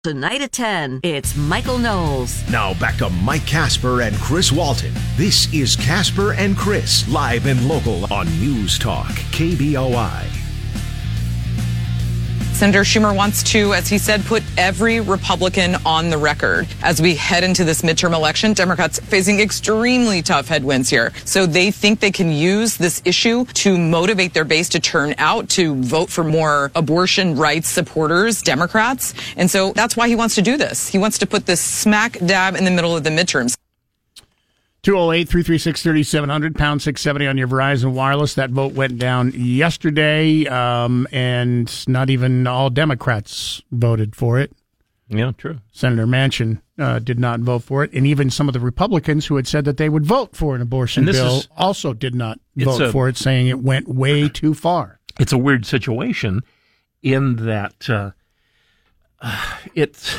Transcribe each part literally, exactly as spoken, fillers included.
Tonight at ten, it's Michael Knowles. Now back to Mike Casper and Chris Walton. This is Casper and Chris, live and local on News Talk, K B O I. Senator Schumer wants to, as he said, put every Republican on the record. As we head into this midterm election, Democrats facing extremely tough headwinds here. So they think they can use this issue to motivate their base to turn out to vote for more abortion rights supporters, Democrats. And so that's why he wants to do this. He wants to put this smack dab in the middle of the midterms. two oh eight, three three six, three seven zero zero, pound six seventy on your Verizon Wireless. That vote went down yesterday, um, and not even all Democrats voted for it. Yeah, true. Senator Manchin uh, did not vote for it, and even some of the Republicans who had said that they would vote for an abortion bill is, also did not vote a, for it, saying it went way too far. It's a weird situation in that uh, uh, it's...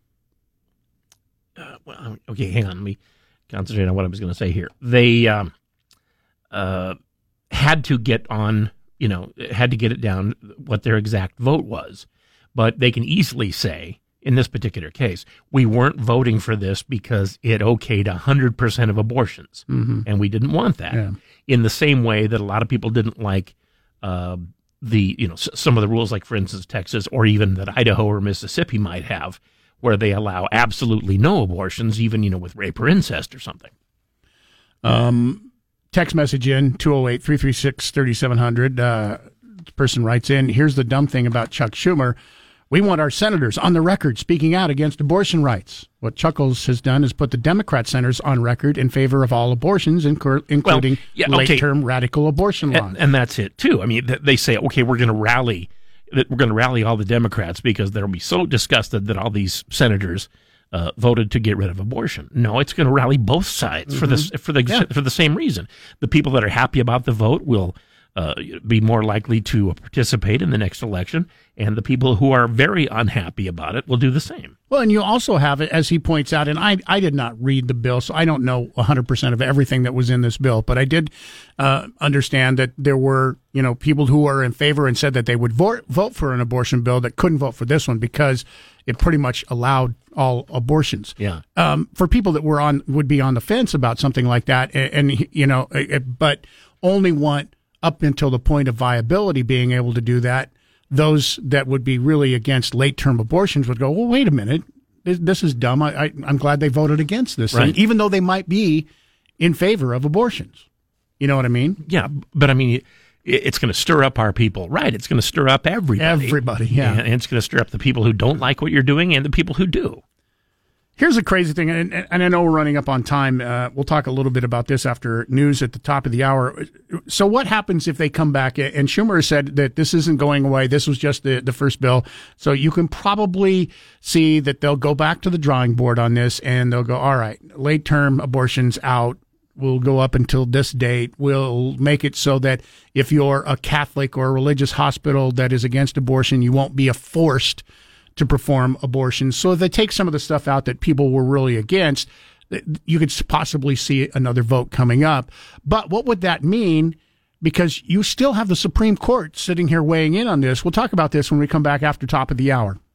Uh, well, okay, hang on, let me... concentrate on what I was going to say here. They um, uh, had to get on, you know, had to get it down what their exact vote was. But they can easily say, in this particular case, we weren't voting for this because it okayed one hundred percent of abortions. Mm-hmm. And we didn't want that. Yeah. In the same way that a lot of people didn't like uh, the, you know, s- some of the rules, like, for instance, Texas, or even that Idaho or Mississippi might have, where they allow absolutely no abortions, even, you know, with rape or incest or something. Um, text message in, two oh eight, three three six, three seven zero zero. Uh, the person writes in, here's the dumb thing about Chuck Schumer. We want our senators on the record speaking out against abortion rights. What Chuckles has done is put the Democrat senators on record in favor of all abortions, incur- including well, yeah, okay. late-term radical abortion laws. And, and that's it, too. I mean, they say, okay, we're going to rally... that we're going to rally all the Democrats because they'll be so disgusted that all these senators uh, voted to get rid of abortion. No, it's going to rally both sides mm-hmm. for this for the yeah. for the same reason. The people that are happy about the vote will uh, be more likely to participate in the next election, and the people who are very unhappy about it will do the same. Well, and you also have it, as he points out, and I I did not read the bill, so I don't know one hundred percent of everything that was in this bill, but I did uh, understand that there were, you know, people who were in favor and said that they would vote, vote for an abortion bill that couldn't vote for this one because it pretty much allowed all abortions. Yeah. Um, for people that were on would be on the fence about something like that, and, and you know, but only want up until the point of viability being able to do that. Those that would be really against late-term abortions would go, well, wait a minute, this, this is dumb. I, I, I'm glad they voted against this right. thing, even though they might be in favor of abortions. You know what I mean? Yeah, but I mean, it's going to stir up our people, right? It's going to stir up everybody. Everybody, yeah. And it's going to stir up the people who don't like what you're doing and the people who do. Here's a crazy thing, and, and I know we're running up on time. Uh, we'll talk a little bit about this after news at the top of the hour. So what happens if they come back? And Schumer has said that this isn't going away. This was just the, the first bill. So you can probably see that they'll go back to the drawing board on this, and they'll go, all right, late-term abortions out. We'll go up until this date. We'll make it so that if you're a Catholic or a religious hospital that is against abortion, you won't be forced to perform abortions. So if they take some of the stuff out that people were really against, you could possibly see another vote coming up. But what would that mean? Because you still have the Supreme Court sitting here weighing in on this. We'll talk about this when we come back after top of the hour.